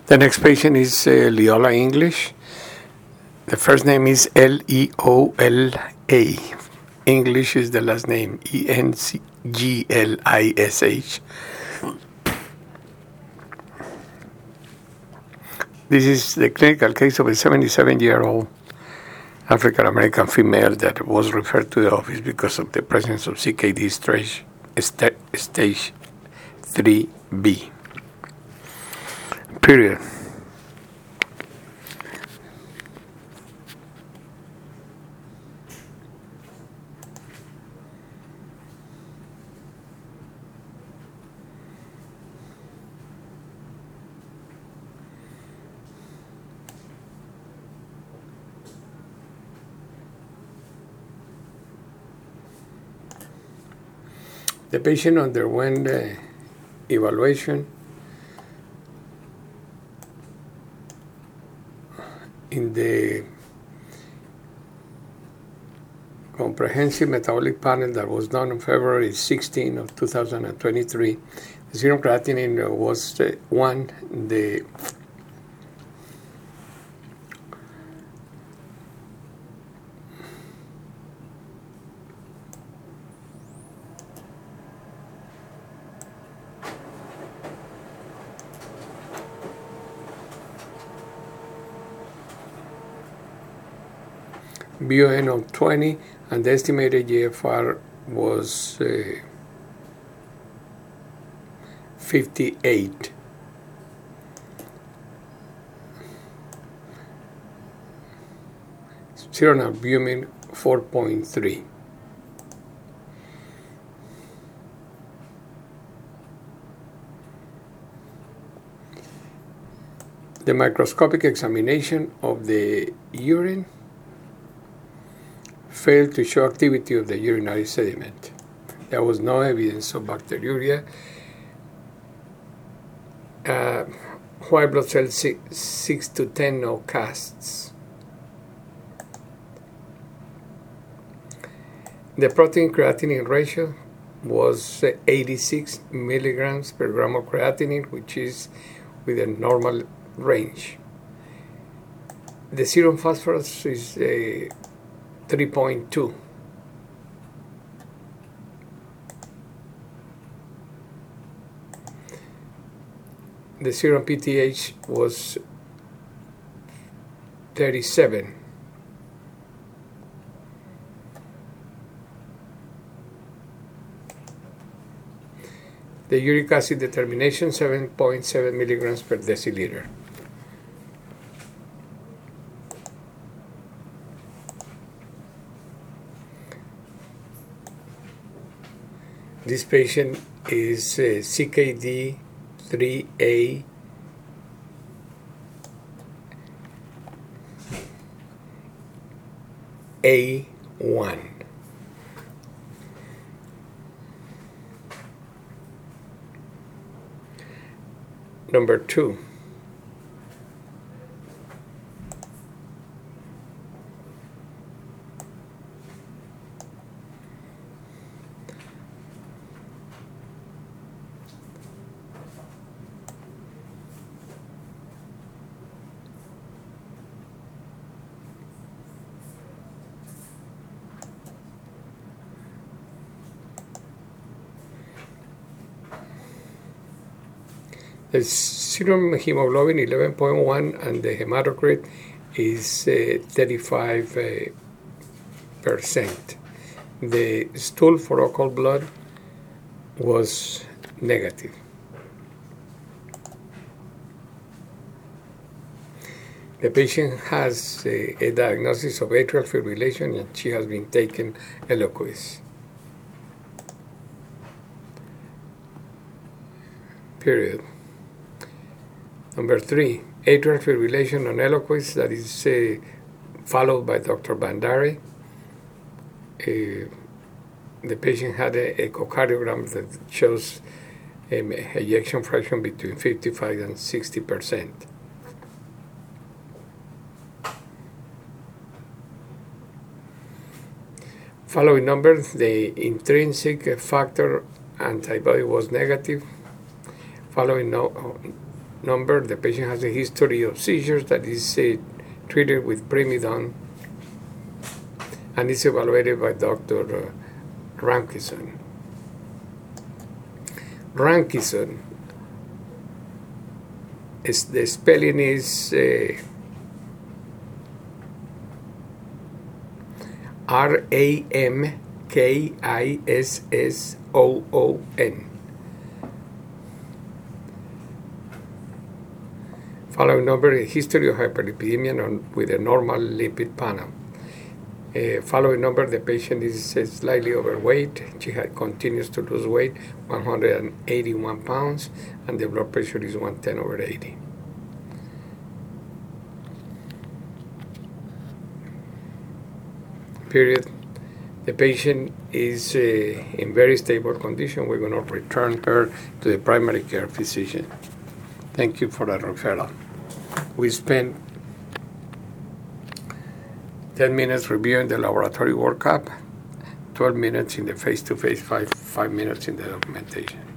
The next patient is Leola English. The first name is Leola. English is the last name, English. This is the clinical case of a 77-year-old African-American female that was referred to the office because of the presence of CKD stage 3B. Period. The patient underwent evaluation in the comprehensive metabolic panel that was done on February 16 of 2023. The serum creatinine was 1. The BUN of 20, and the estimated GFR was 58. Serum albumin 4.3. The microscopic examination of the urine failed to show activity of the urinary sediment. There was no evidence of bacteriuria. White blood cells 6 to 10, no casts. The protein creatinine ratio was 86 milligrams per gram of creatinine, which is within normal range. The serum phosphorus is 3.2. The serum PTH was 37. The uric acid determination 7.7 milligrams per deciliter. This patient is CKD 3A A1. Number 2. The serum hemoglobin 11.1 and the hematocrit is 35%. The stool for occult blood was negative. The patient has a diagnosis of atrial fibrillation and she has been taken Eliquis. Period. Number 3, atrial fibrillation on Eliquis, that is followed by Dr. Bandari. The patient had an echocardiogram that shows ejection fraction between 55 and 60%. Following numbers, the intrinsic factor antibody was negative. Following number. The patient has a history of seizures that is treated with Primidone and is evaluated by Dr. Rankison. Rankison, the spelling is Ramkisson. Following number, a history of hyperlipidemia with a normal lipid panel. Following number, the patient is slightly overweight. She continues to lose weight, 181 pounds, and the blood pressure is 110/80. Period. The patient is in very stable condition. We're going to return her to the primary care physician. Thank you for that referral. We spent 10 minutes reviewing the laboratory workup, 12 minutes in the face-to-face, 5 minutes in the documentation.